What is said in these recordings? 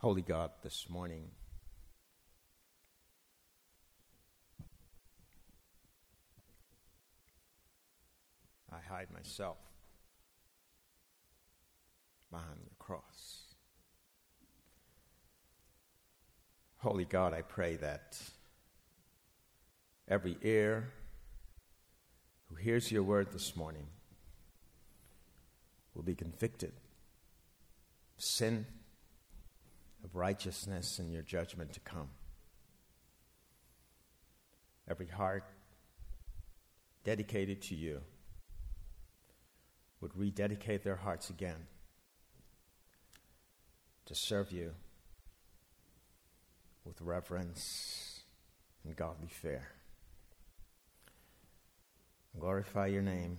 Holy God, this morning, I hide myself behind your cross. Holy God, I pray that every ear who hears your word this morning will be convicted of sin, of righteousness, and your judgment to come. Every heart dedicated to you would rededicate their hearts again to serve you with reverence and godly fear. Glorify your name.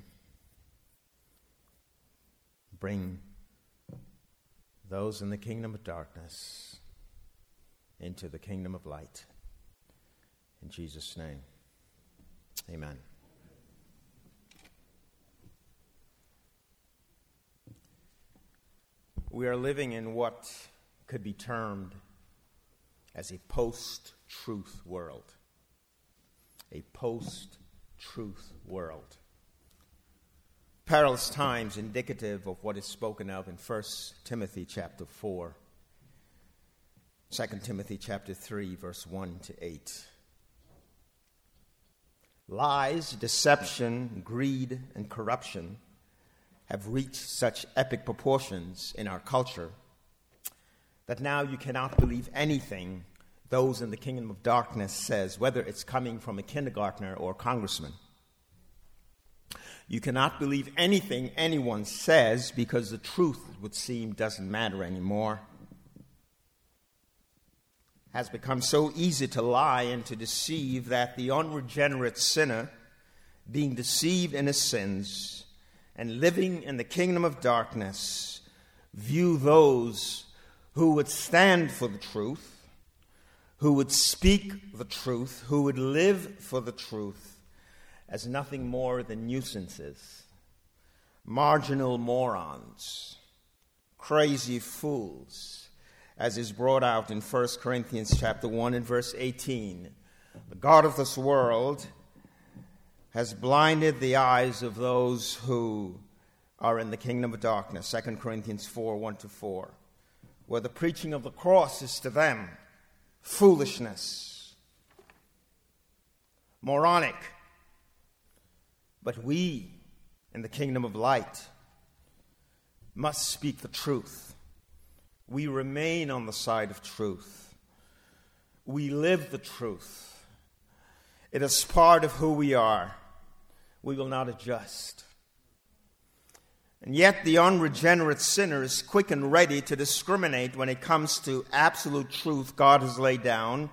Bring those in the kingdom of darkness into the kingdom of light. In Jesus' name, amen. We are living in what could be termed as a post-truth world. A post-truth world. Perilous times indicative of what is spoken of in 1 Timothy chapter 4, 2 Timothy chapter 3, verse 1 to 8. Lies, deception, greed, and corruption have reached such epic proportions in our culture that now you cannot believe anything those in the kingdom of darkness says, whether it's coming from a kindergartner or a congressman. You cannot believe anything anyone says because the truth, it would seem, doesn't matter anymore. It has become so easy to lie and to deceive that the unregenerate sinner, being deceived in his sins and living in the kingdom of darkness, view those who would stand for the truth, who would speak the truth, who would live for the truth, as nothing more than nuisances, marginal morons, crazy fools, as is brought out in 1 Corinthians chapter 1 and verse 18. The God of this world has blinded the eyes of those who are in the kingdom of darkness, 2 Corinthians 4, 1 to 4, where the preaching of the cross is to them foolishness, moronic. But we, in the kingdom of light, must speak the truth. We remain on the side of truth. We live the truth. It is part of who we are. We will not adjust. And yet the unregenerate sinner is quick and ready to discriminate when it comes to absolute truth God has laid down.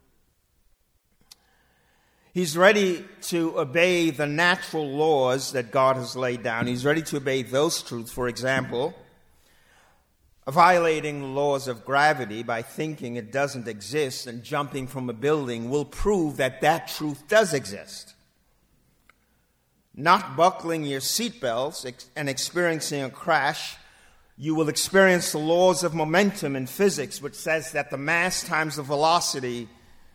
He's ready to obey the natural laws that God has laid down. He's ready to obey those truths. For example, violating the laws of gravity by thinking it doesn't exist and jumping from a building will prove that that truth does exist. Not buckling your seatbelts and experiencing a crash, you will experience the laws of momentum in physics, which says that the mass times the velocity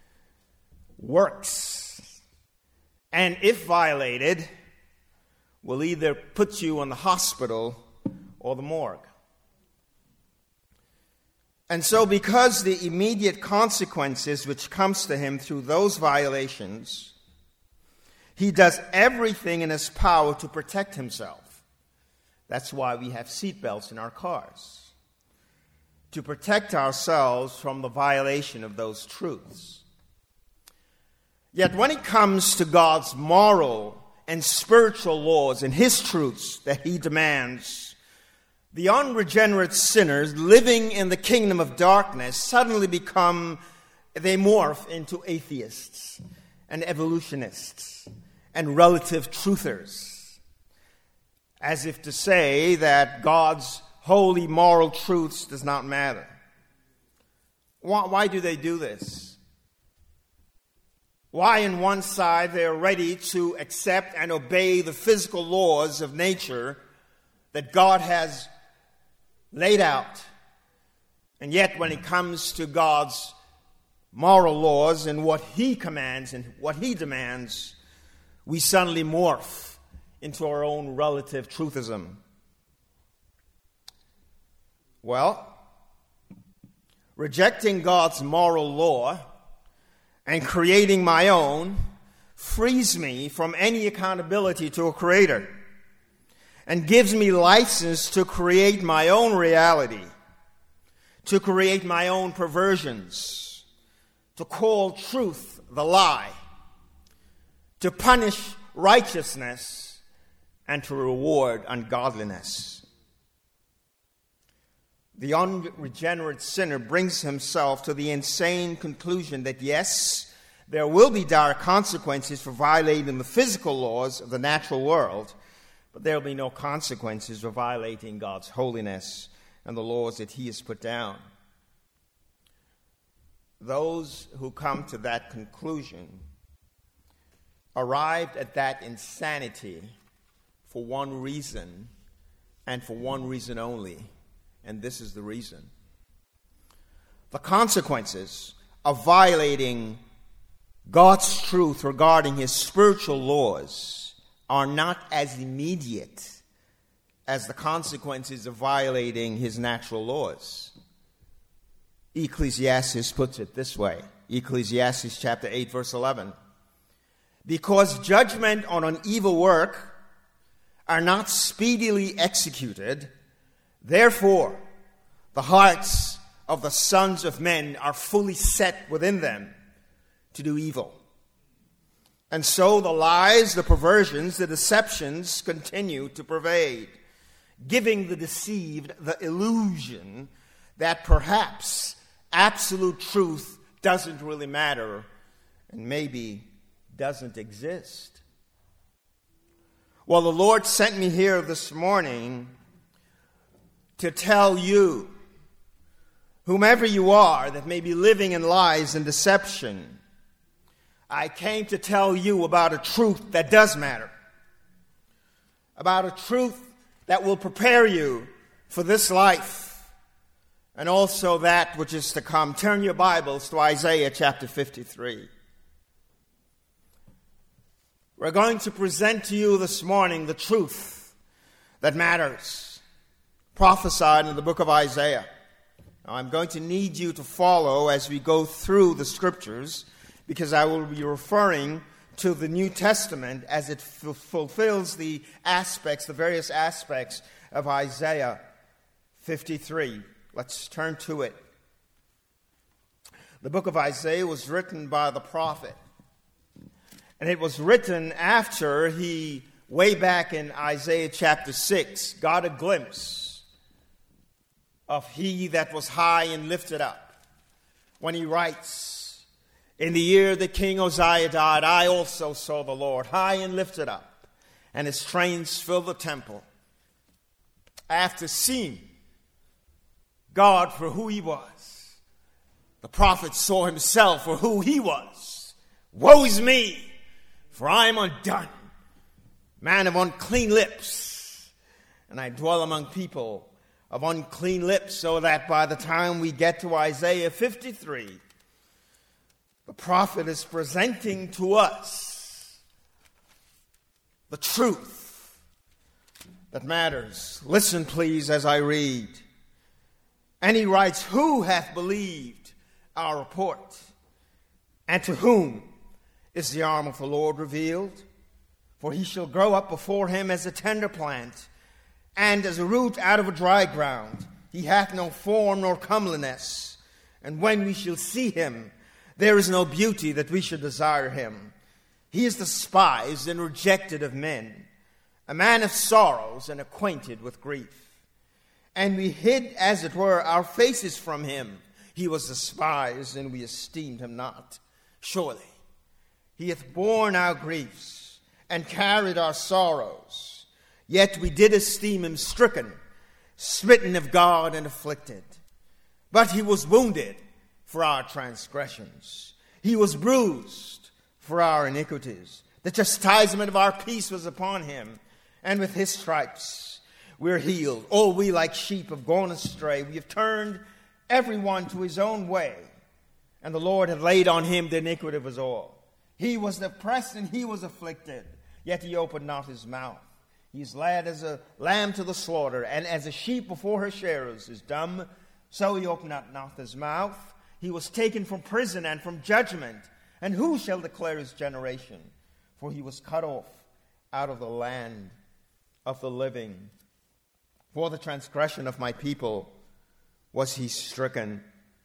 works. And if violated, will either put you in the hospital or the morgue. And so because the immediate consequences which comes to him through those violations, he does everything in his power to protect himself. That's why we have seatbelts in our cars, to protect ourselves from the violation of those truths. Yet when it comes to God's moral and spiritual laws and his truths that he demands, the unregenerate sinners living in the kingdom of darkness suddenly they morph into atheists and evolutionists and relative truthers, as if to say that God's holy moral truths does not matter. Why do they do this? Why, on one side, they are ready to accept and obey the physical laws of nature that God has laid out, And yet when it comes to God's moral laws and what he commands and what he demands, we suddenly morph into our own relative truthism. Well, rejecting God's moral law and creating my own frees me from any accountability to a creator and gives me license to create my own reality, to create my own perversions, to call truth the lie, to punish righteousness, and to reward ungodliness. The unregenerate sinner brings himself to the insane conclusion that yes, there will be dire consequences for violating the physical laws of the natural world, but there will be no consequences for violating God's holiness and the laws that he has put down. Those who come to that conclusion arrived at that insanity for one reason, and for one reason only, and this is the reason. The consequences of violating God's truth regarding his spiritual laws are not as immediate as the consequences of violating his natural laws. Ecclesiastes puts it this way. Ecclesiastes chapter 8, verse 11. Because judgment on an evil work are not speedily executed, therefore the hearts of the sons of men are fully set within them to do evil. And so the lies, the perversions, the deceptions continue to pervade, giving the deceived the illusion that perhaps absolute truth doesn't really matter and maybe doesn't exist. Well, the Lord sent me here this morning to tell you, whomever you are that may be living in lies and deception, I came to tell you about a truth that does matter, about a truth that will prepare you for this life and also that which is to come. Turn your Bibles to Isaiah chapter 53. We're going to present to you this morning the truth that matters, prophesied in the book of Isaiah. Now, I'm going to need you to follow as we go through the scriptures, because I will be referring to the New Testament as it fulfills the various aspects of Isaiah 53. Let's turn to it. The book of Isaiah was written by the prophet. And it was written after he, way back in Isaiah chapter 6, got a glimpse of he that was high and lifted up. When he writes, in the year that King Uzziah died, I also saw the Lord high and lifted up, and his trains filled the temple. After seeing God for who he was, the prophet saw himself for who he was. Woe is me! For I am undone, man of unclean lips, and I dwell among people of unclean lips, so that by the time we get to Isaiah 53, the prophet is presenting to us the truth that matters. Listen, please, as I read. And he writes, who hath believed our report? And to whom is the arm of the Lord revealed? For he shall grow up before him as a tender plant, and as a root out of a dry ground. He hath no form nor comeliness. And when we shall see him, there is no beauty that we should desire him. He is despised and rejected of men, a man of sorrows and acquainted with grief. And we hid, as it were, our faces from him. He was despised, and we esteemed him not. Surely he hath borne our griefs and carried our sorrows. Yet we did esteem him stricken, smitten of God, and afflicted. But he was wounded for our transgressions. He was bruised for our iniquities. The chastisement of our peace was upon him, and with his stripes we're healed. All we like sheep have gone astray. We have turned everyone to his own way, and the Lord had laid on him the iniquity of us all. He was oppressed and he was afflicted, yet he opened not his mouth. He is led as a lamb to the slaughter, and as a sheep before her shearers is dumb, so he opened not his mouth. He was taken from prison and from judgment, and who shall declare his generation? For he was cut off out of the land of the living. For the transgression of my people was he stricken.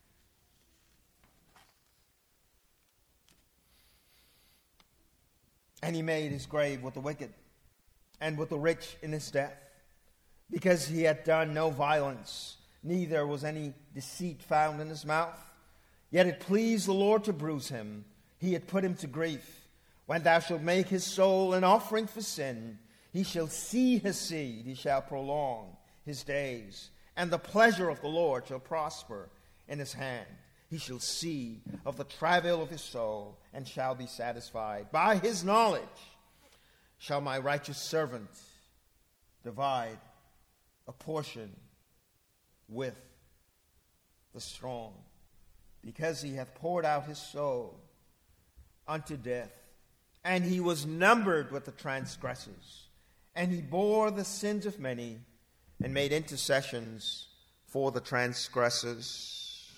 And he made his grave with the wicked and with the rich in his death, because he had done no violence, neither was any deceit found in his mouth. Yet it pleased the Lord to bruise him. He had put him to grief. When thou shalt make his soul an offering for sin, he shall see his seed, he shall prolong his days, and the pleasure of the Lord shall prosper in his hand. He shall see of the travail of his soul, and shall be satisfied. By his knowledge shall my righteous servant divide a portion with the strong, because he hath poured out his soul unto death, and he was numbered with the transgressors, and he bore the sins of many, and made intercessions for the transgressors.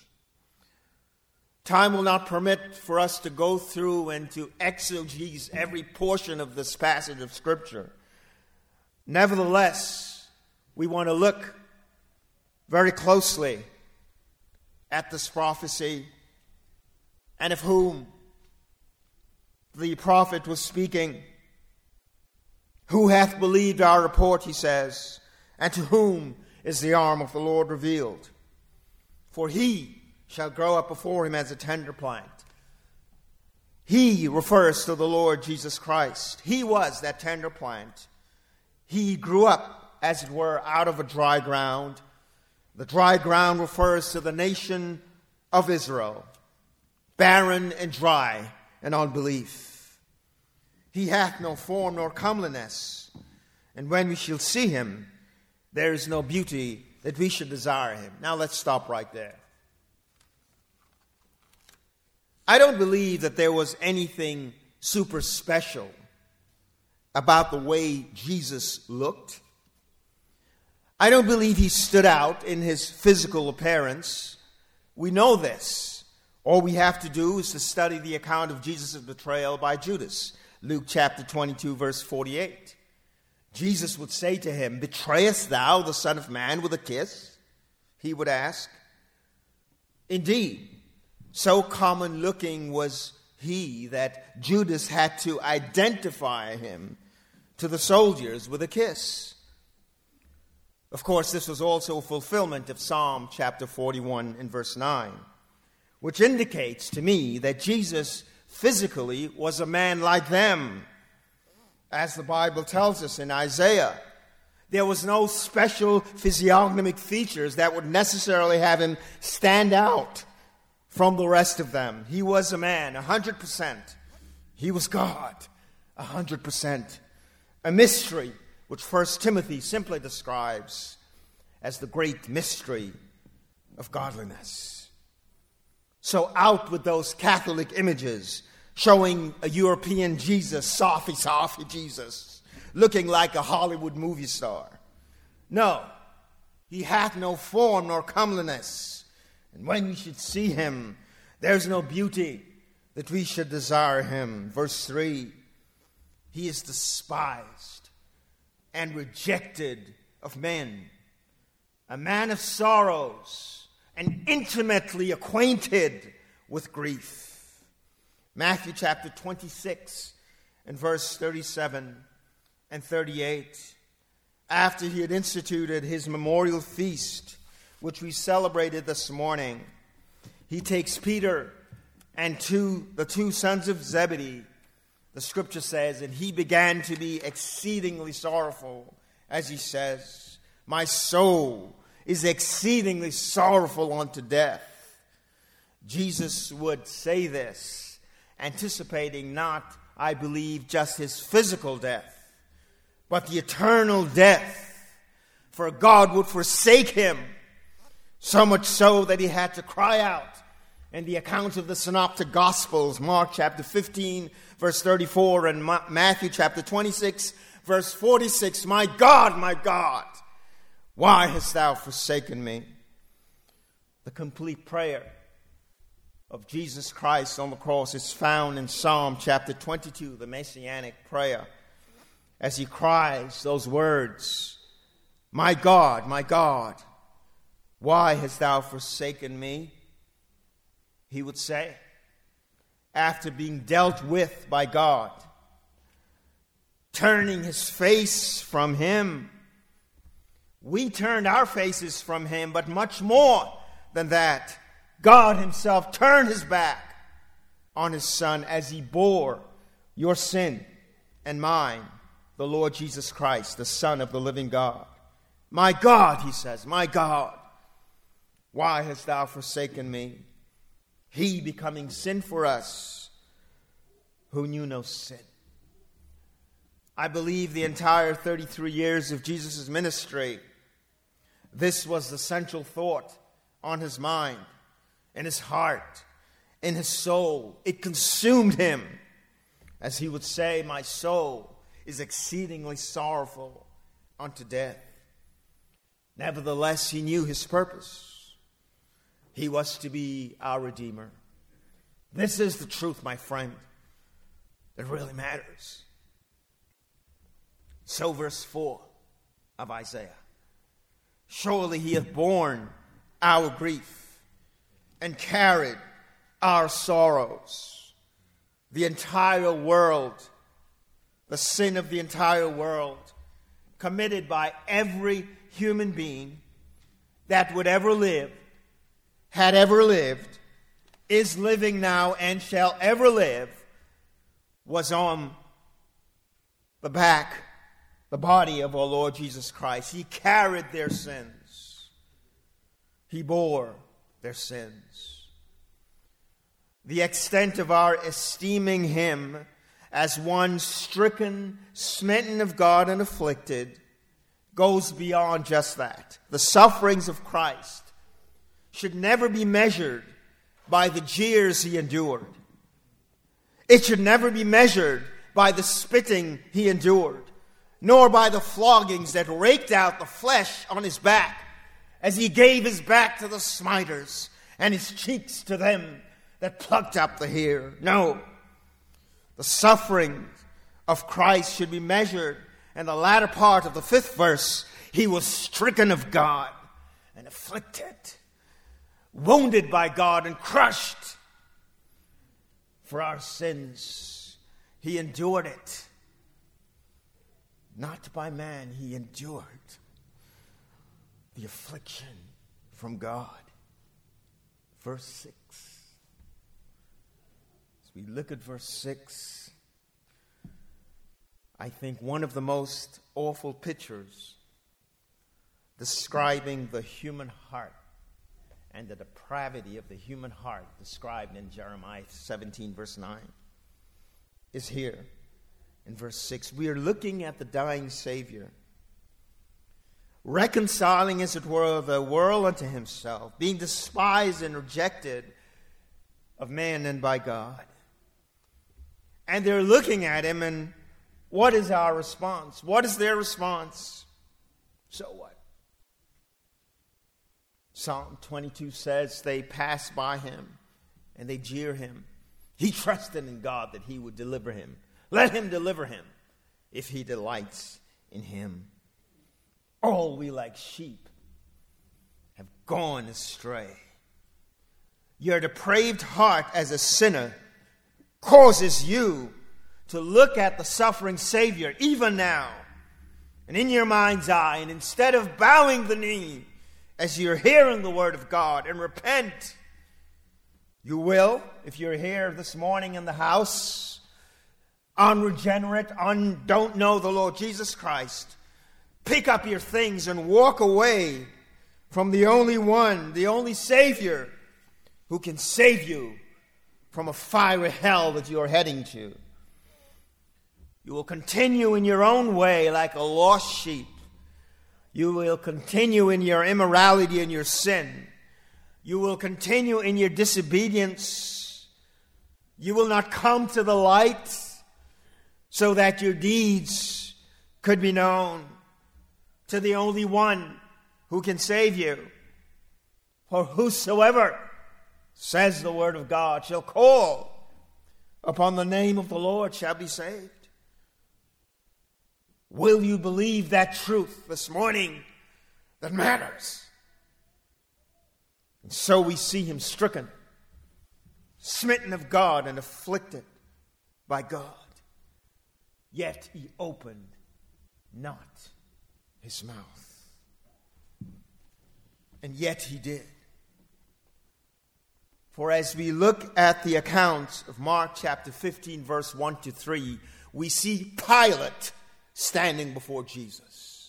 Time will not permit for us to go through and to exegese every portion of this passage of Scripture. Nevertheless, we want to look very closely at this prophecy, and of whom the prophet was speaking. Who hath believed our report, he says, and to whom is the arm of the Lord revealed? For he shall grow up before him as a tender plant. He refers to the Lord Jesus Christ. He was that tender plant. He grew up, as it were, out of a dry ground. The dry ground refers to the nation of Israel, barren and dry in unbelief. He hath no form nor comeliness, and when we shall see him, there is no beauty that we should desire him. Now let's stop right there. I don't believe that there was anything super special about the way Jesus looked. I don't believe he stood out in his physical appearance. We know this. All we have to do is to study the account of Jesus' betrayal by Judas. Luke chapter 22, verse 48. Jesus would say to him, "Betrayest thou the Son of Man with a kiss?" He would ask. Indeed, so common looking was he that Judas had to identify him to the soldiers with a kiss. Of course, this was also a fulfillment of Psalm chapter 41 and verse 9, which indicates to me that Jesus physically was a man like them. As the Bible tells us in Isaiah, there was no special physiognomic features that would necessarily have him stand out from the rest of them. He was a man, 100%. He was God, 100%. A mystery which 1 Timothy simply describes as the great mystery of godliness. So out with those Catholic images showing a European Jesus, softy Jesus, looking like a Hollywood movie star. No, he hath no form nor comeliness. And when we should see him, there's no beauty that we should desire him. Verse 3, he is despised and rejected of men, a man of sorrows and intimately acquainted with grief. Matthew chapter 26 and verse 37 and 38. After he had instituted his memorial feast, which we celebrated this morning, he takes Peter and the two sons of Zebedee. The scripture says, and he began to be exceedingly sorrowful, as he says, "My soul is exceedingly sorrowful unto death." Jesus would say this, anticipating not, I believe, just his physical death, but the eternal death. For God would forsake him So much so that he had to cry out in the accounts of the Synoptic Gospels, Mark chapter 15, verse 34, and Matthew chapter 26, verse 46, my God, why hast thou forsaken me? The complete prayer of Jesus Christ on the cross is found in Psalm chapter 22, the Messianic prayer, as he cries those words, my God, why hast thou forsaken me? He would say, after being dealt with by God, turning his face from him. We turned our faces from him, but much more than that, God himself turned his back on his Son as he bore your sin and mine, the Lord Jesus Christ, the Son of the living God. My God, he says, my God, why hast thou forsaken me? He becoming sin for us who knew no sin. I believe the entire 33 years of Jesus' ministry, this was the central thought on his mind, in his heart, in his soul. It consumed him. As he would say, my soul is exceedingly sorrowful unto death. Nevertheless, he knew his purpose. He was to be our Redeemer. This is the truth, my friend, that really matters. So verse 4 of Isaiah. Surely he hath borne our grief and carried our sorrows. The entire world, the sin of the entire world, committed by every human being that would ever live, had ever lived, is living now, and shall ever live, was on the body of our Lord Jesus Christ. He carried their sins. He bore their sins. The extent of our esteeming him as one stricken, smitten of God, and afflicted goes beyond just that. The sufferings of Christ should never be measured by the jeers he endured. It should never be measured by the spitting he endured, nor by the floggings that raked out the flesh on his back as he gave his back to the smiters and his cheeks to them that plucked up the hair. No, the suffering of Christ should be measured in the latter part of the 5th verse. He was stricken of God and afflicted, wounded by God and crushed for our sins. He endured it. Not by man, he endured the affliction from God. Verse 6. As we look at verse 6, I think one of the most awful pictures describing the human heart and the depravity of the human heart described in Jeremiah 17, verse 9, is here in verse 6. We are looking at the dying Savior, reconciling, as it were, the world unto himself, being despised and rejected of man and by God. And they're looking at him, and what is our response? What is their response? So what? Psalm 22 says they pass by him and they jeer him. He trusted in God that he would deliver him. Let him deliver him if he delights in him. All we like sheep have gone astray. Your depraved heart as a sinner causes you to look at the suffering Savior even now and in your mind's eye, and instead of bowing the knee as you're hearing the word of God and repent, you will, if you're here this morning in the house, unregenerate, don't know the Lord Jesus Christ, pick up your things and walk away from the only one, the only Savior who can save you from a fiery hell that you're heading to. You will continue in your own way like a lost sheep. You will continue in your immorality and your sin. You will continue in your disobedience. You will not come to the light so that your deeds could be known to the only one who can save you. For whosoever, says the word of God, shall call upon the name of the Lord shall be saved. Will you believe that truth this morning that matters? And so we see him stricken, smitten of God, and afflicted by God. Yet he opened not his mouth. And yet he did. For as we look at the account of Mark chapter 15, verse 1 to 3, we see Pilate standing before Jesus.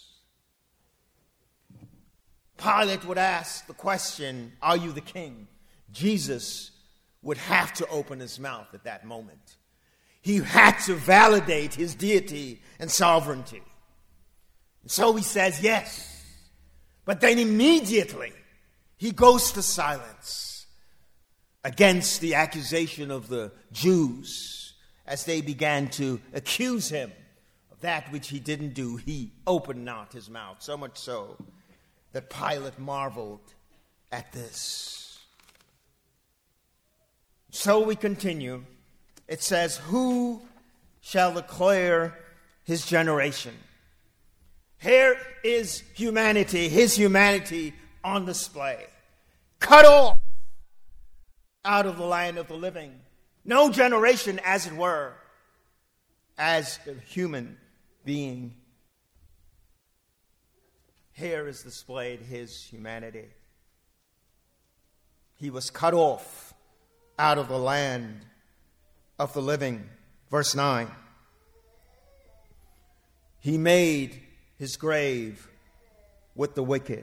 Pilate would ask the question, "Are you the king?" Jesus would have to open his mouth at that moment. He had to validate his deity and sovereignty. And so he says yes. But then immediately he goes to silence against the accusation of the Jews as they began to accuse him of that which he didn't do. He opened not his mouth, so much so that Pilate marveled at this. So we continue. It says, "Who shall declare his generation?" Here is humanity, his humanity on display. Cut off out of the land of the living. No generation, as it were, as a human being. Here is displayed his humanity. He was cut off out of the land of the living. Verse 9. He made his grave with the wicked,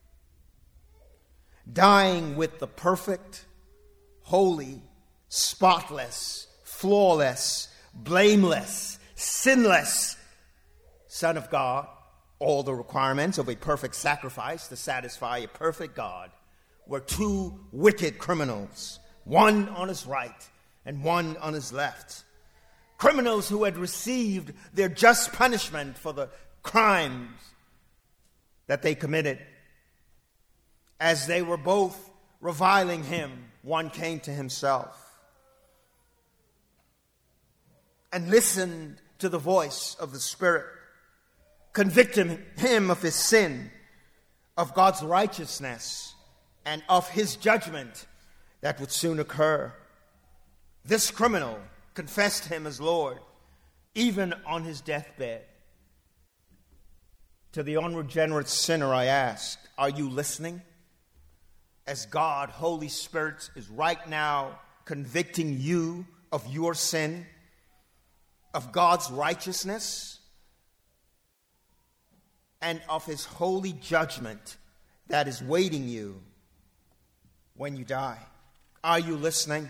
dying with the perfect, holy, spotless, flawless, blameless, sinless Son of God. All the requirements of a perfect sacrifice to satisfy a perfect God were two wicked criminals, one on his right and one on his left. Criminals who had received their just punishment for the crimes that they committed. As they were both reviling him, one came to himself and listened to the voice of the Spirit, convicting him of his sin, of God's righteousness, and of his judgment that would soon occur. This criminal confessed him as Lord, even on his deathbed. To the unregenerate sinner I ask, are you listening? As God, Holy Spirit, is right now convicting you of your sin, of God's righteousness, and of his holy judgment that is waiting you when you die. Are you listening?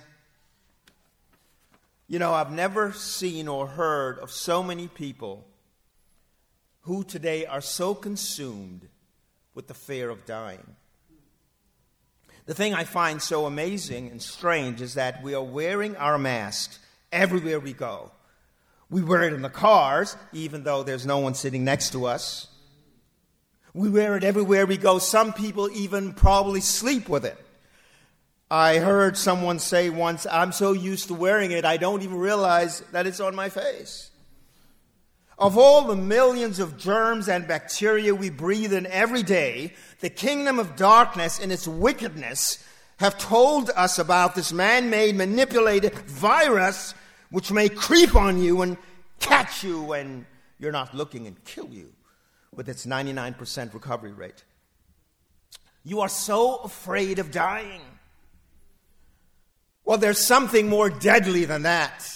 You know, I've never seen or heard of so many people who today are so consumed with the fear of dying. The thing I find so amazing and strange is that we are wearing our masks everywhere we go. We wear it in the cars, even though there's no one sitting next to us. We wear it everywhere we go. Some people even probably sleep with it. I heard someone say once, I'm so used to wearing it, I don't even realize that it's on my face. Of all the millions of germs and bacteria we breathe in every day, the kingdom of darkness and its wickedness have told us about this man-made, manipulated virus which may creep on you and catch you when you're not looking and kill you with its 99% recovery rate. You are so afraid of dying. Well, there's something more deadly than that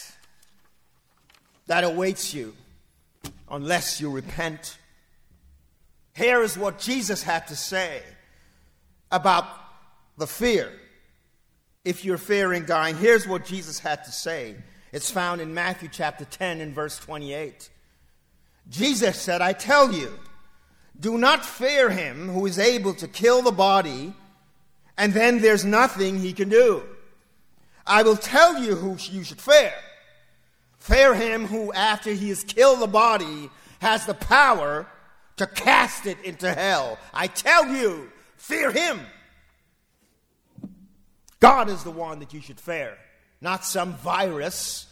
awaits you unless you repent. Here is what Jesus had to say about the fear. If you're fearing dying, here's what Jesus had to say. It's found in Matthew chapter 10 and verse 28. Jesus said, I tell you, do not fear him who is able to kill the body and then there's nothing he can do. I will tell you who you should fear. Fear him who, after he has killed the body, has the power to cast it into hell. I tell you, fear him. God is the one that you should fear, not some virus.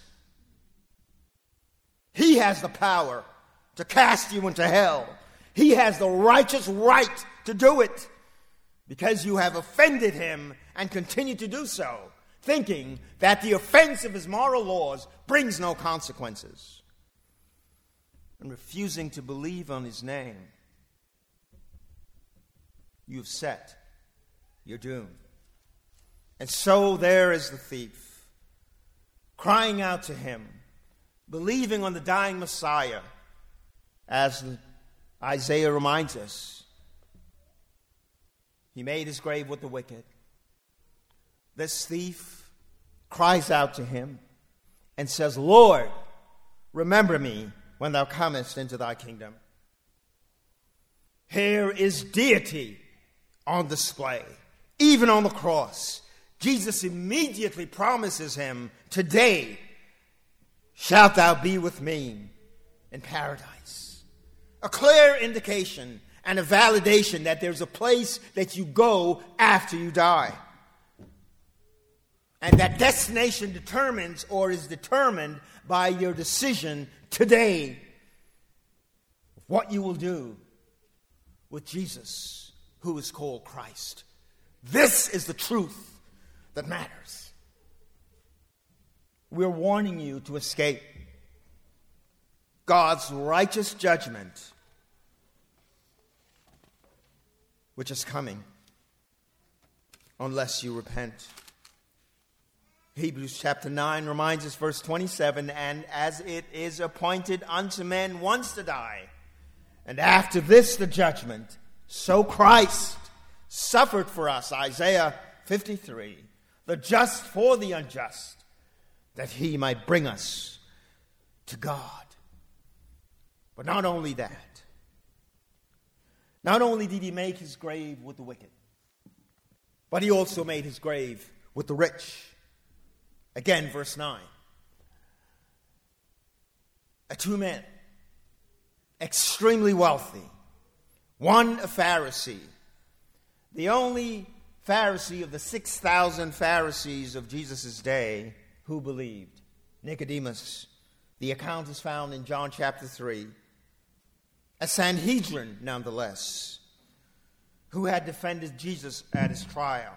He has the power to cast you into hell. He has the righteous right to do it because you have offended him and continue to do so, thinking that the offense of his moral laws brings no consequences, and refusing to believe on his name. You've set your doom. And so there is the thief, crying out to him, believing on the dying Messiah, as Isaiah reminds us. He made his grave with the wicked. This thief cries out to him and says, Lord, remember me when thou comest into thy kingdom. Here is deity on display, even on the cross. Jesus immediately promises him, today shalt thou be with me in paradise. A clear indication and a validation that there's a place that you go after you die. And that destination determines or is determined by your decision today of what you will do with Jesus, who is called Christ. This is the truth that matters. We're warning you to escape God's righteous judgment, which is coming unless you repent. Hebrews chapter 9 reminds us, verse 27, and as it is appointed unto men once to die, and after this the judgment, so Christ suffered for us, Isaiah 53, the just for the unjust, that he might bring us to God. But not only that, not only did he make his grave with the wicked, but he also made his grave with the rich. Again, verse 9. Two men, extremely wealthy. One a Pharisee, the only Pharisee of the 6,000 Pharisees of Jesus' day who believed, Nicodemus. The account is found in John chapter 3. A Sanhedrin, nonetheless, who had defended Jesus at his trial.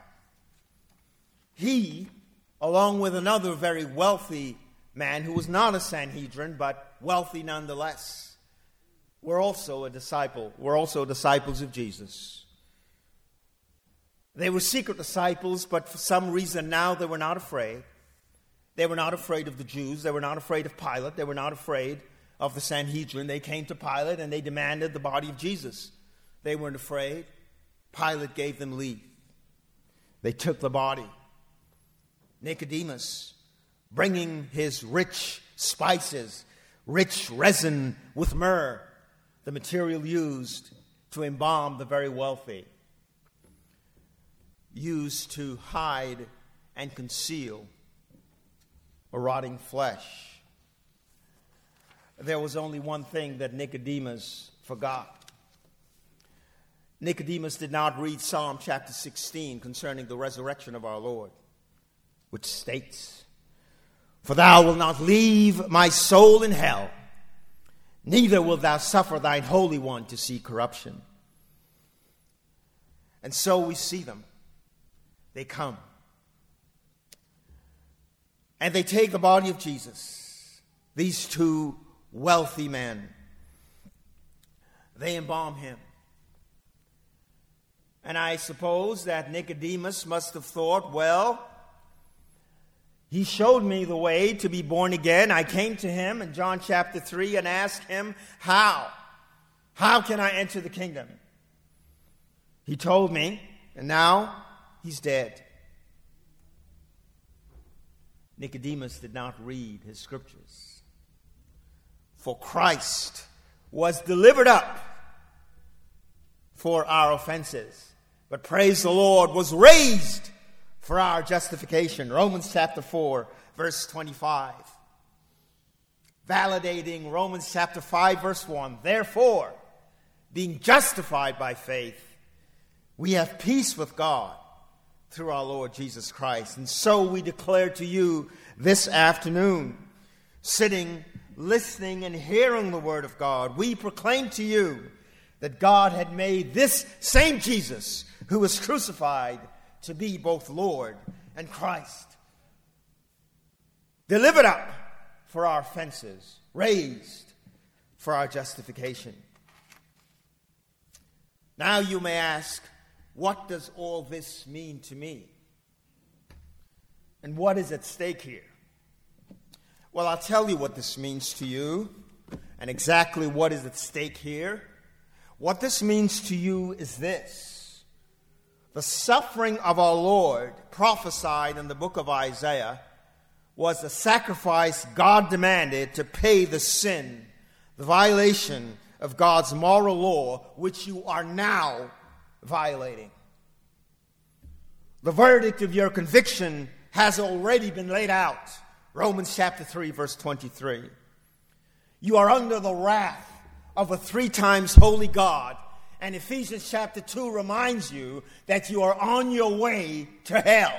He, along with another very wealthy man who was not a Sanhedrin, but wealthy nonetheless, were also disciples of Jesus. They were secret disciples, but for some reason now they were not afraid. They were not afraid of the Jews. They were not afraid of Pilate. They were not afraid of the Sanhedrin. They came to Pilate and they demanded the body of Jesus. They weren't afraid. Pilate gave them leave. They took the body. Nicodemus, bringing his rich spices, rich resin with myrrh, the material used to embalm the very wealthy, used to hide and conceal a rotting flesh. There was only one thing that Nicodemus forgot. Nicodemus did not read Psalm chapter 16 concerning the resurrection of our Lord, which states, "For thou wilt not leave my soul in hell, neither wilt thou suffer thine Holy One to see corruption." And so we see them. They come. And they take the body of Jesus, these two wealthy men. They embalm him. And I suppose that Nicodemus must have thought, well, he showed me the way to be born again. I came to him in John chapter 3 and asked him, how? How can I enter the kingdom? He told me, and now he's dead. Nicodemus did not read his scriptures. For Christ was delivered up for our offenses, but praise the Lord, was raised for our justification. Romans chapter 4, verse 25. Validating Romans chapter 5, verse 1. Therefore, being justified by faith, we have peace with God through our Lord Jesus Christ. And so we declare to you this afternoon, sitting, listening, and hearing the word of God, we proclaim to you that God had made this same Jesus who was crucified to be both Lord and Christ. Delivered up for our offenses, raised for our justification. Now you may ask, what does all this mean to me? And what is at stake here? Well, I'll tell you what this means to you and exactly what is at stake here. What this means to you is this. The suffering of our Lord, prophesied in the book of Isaiah, was the sacrifice God demanded to pay the sin, the violation of God's moral law, which you are now violating. The verdict of your conviction has already been laid out. Romans chapter 3, verse 23. You are under the wrath of a 3 times holy God. And Ephesians chapter 2 reminds you that you are on your way to hell.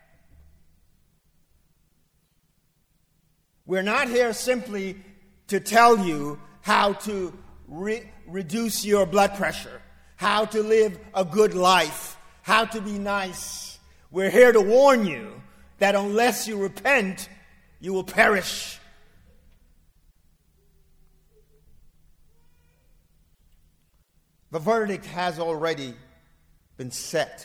We're not here simply to tell you how to reduce your blood pressure, how to live a good life, how to be nice. We're here to warn you that unless you repent, you will perish. The verdict has already been set.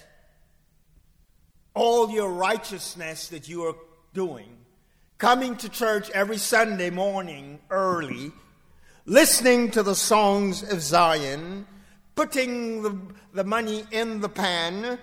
All your righteousness that you are doing, coming to church every Sunday morning early, listening to the songs of Zion, putting the money in the pan,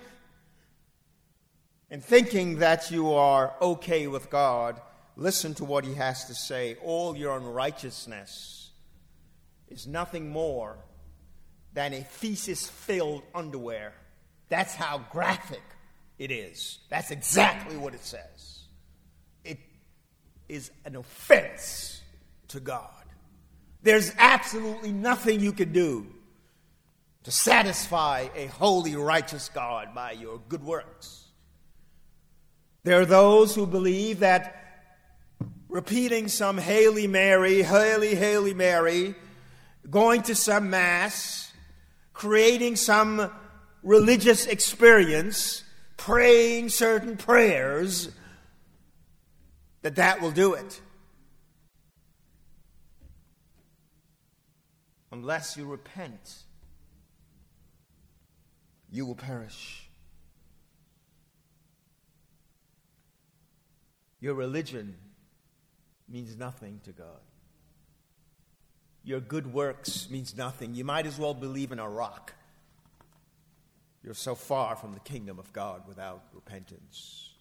and thinking that you are okay with God, listen to what he has to say. All your unrighteousness is nothing more than a feces-filled underwear. That's how graphic it is. That's exactly what it says. It is an offense to God. There's absolutely nothing you can do to satisfy a holy, righteous God by your good works. There are those who believe that repeating some Hail Mary, Hail Mary, going to some mass, creating some religious experience, praying certain prayers, that will do it. Unless you repent, you will perish. Your religion means nothing to God. Your good works means nothing. You might as well believe in a rock. You're so far from the kingdom of God without repentance.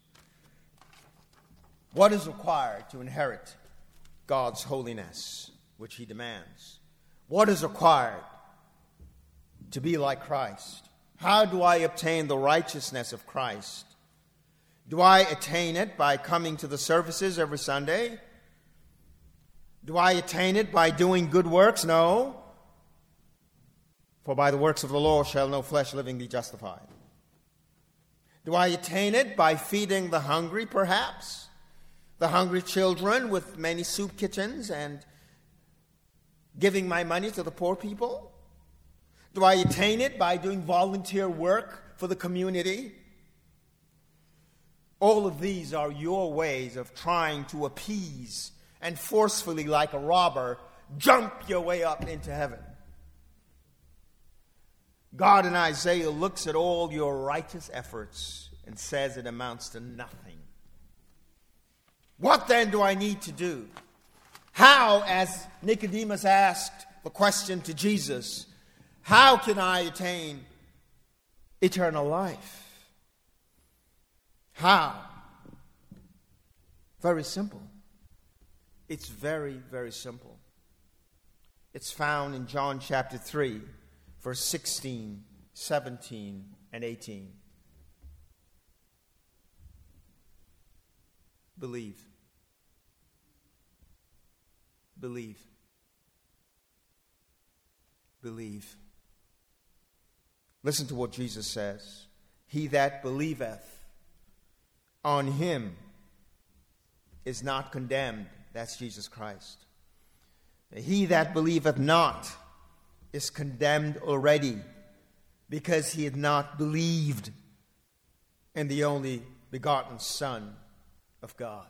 What is required to inherit God's holiness, which he demands? What is required to be like Christ? How do I obtain the righteousness of Christ? Do I attain it by coming to the services every Sunday? Do I attain it by doing good works? No. For by the works of the law shall no flesh living be justified. Do I attain it by feeding the hungry, perhaps? The hungry children with many soup kitchens and giving my money to the poor people? Do I attain it by doing volunteer work for the community? All of these are your ways of trying to appease and forcefully, like a robber, jump your way up into heaven. God in Isaiah looks at all your righteous efforts and says it amounts to nothing. What then do I need to do? How, as Nicodemus asked the question to Jesus, how can I attain eternal life? How? Very simple. It's very, very simple. It's found in John chapter 3, verse 16, 17, and 18. Believe. Believe. Believe. Listen to what Jesus says. He that believeth on him is not condemned. That's Jesus Christ. He that believeth not is condemned already, because he had not believed in the only begotten Son of God.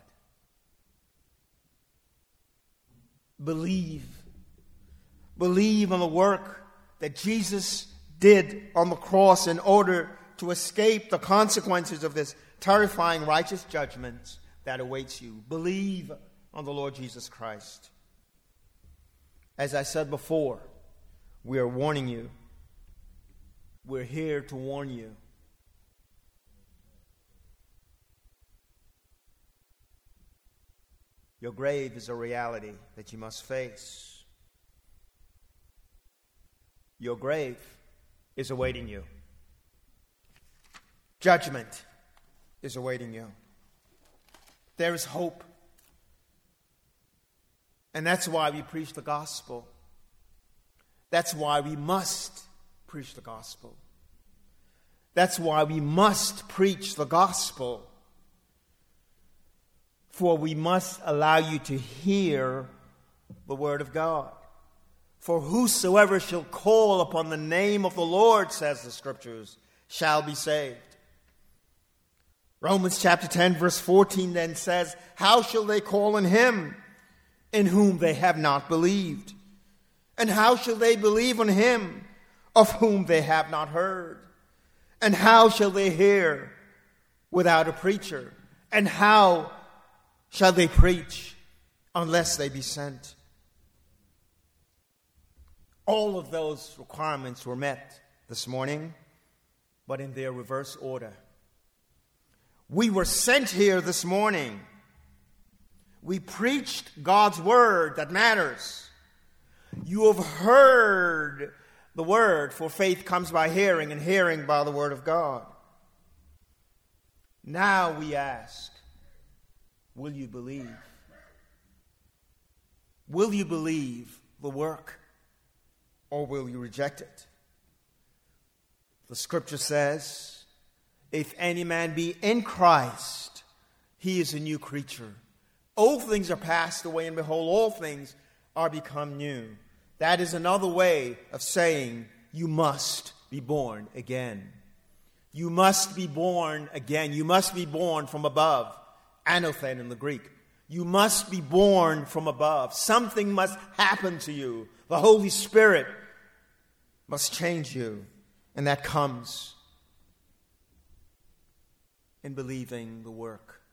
Believe. Believe on the work that Jesus did on the cross in order to escape the consequences of this terrifying righteous judgment that awaits you. Believe on the Lord Jesus Christ. As I said before, we are warning you. We're here to warn you. Your grave is a reality that you must face. Your grave is awaiting you. Judgment is awaiting you. There is hope. And that's why we preach the gospel. That's why we must preach the gospel. That's why we must preach the gospel. For we must allow you to hear the word of God. For whosoever shall call upon the name of the Lord, says the Scriptures, shall be saved. Romans chapter 10 verse 14 then says, how shall they call on him in whom they have not believed? And how shall they believe on him of whom they have not heard? And how shall they hear without a preacher? And how shall they preach unless they be sent? All of those requirements were met this morning, but in their reverse order. We were sent here this morning. We preached God's word that matters. You have heard the word, for faith comes by hearing, and hearing by the word of God. Now we ask, will you believe? Will you believe the work, or will you reject it? The Scripture says, if any man be in Christ, he is a new creature. Old things are passed away, and behold, all things are become new. That is another way of saying you must be born again. You must be born again. You must be born from above. Anothen in the Greek. You must be born from above. Something must happen to you. The Holy Spirit must change you. And that comes in believing the work.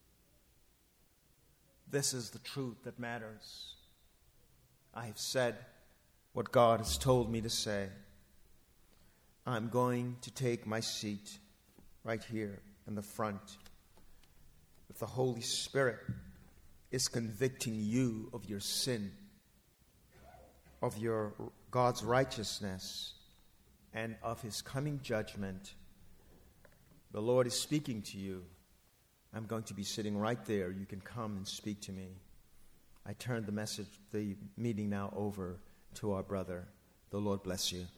This is the truth that matters. I have said what God has told me to say. I'm going to take my seat right here in the front. If the Holy Spirit is convicting you of your sin, of your God's righteousness, and of his coming judgment, the Lord is speaking to you. I'm going to be sitting right there. You can come and speak to me. I turn the meeting now over to our brother. The Lord bless you.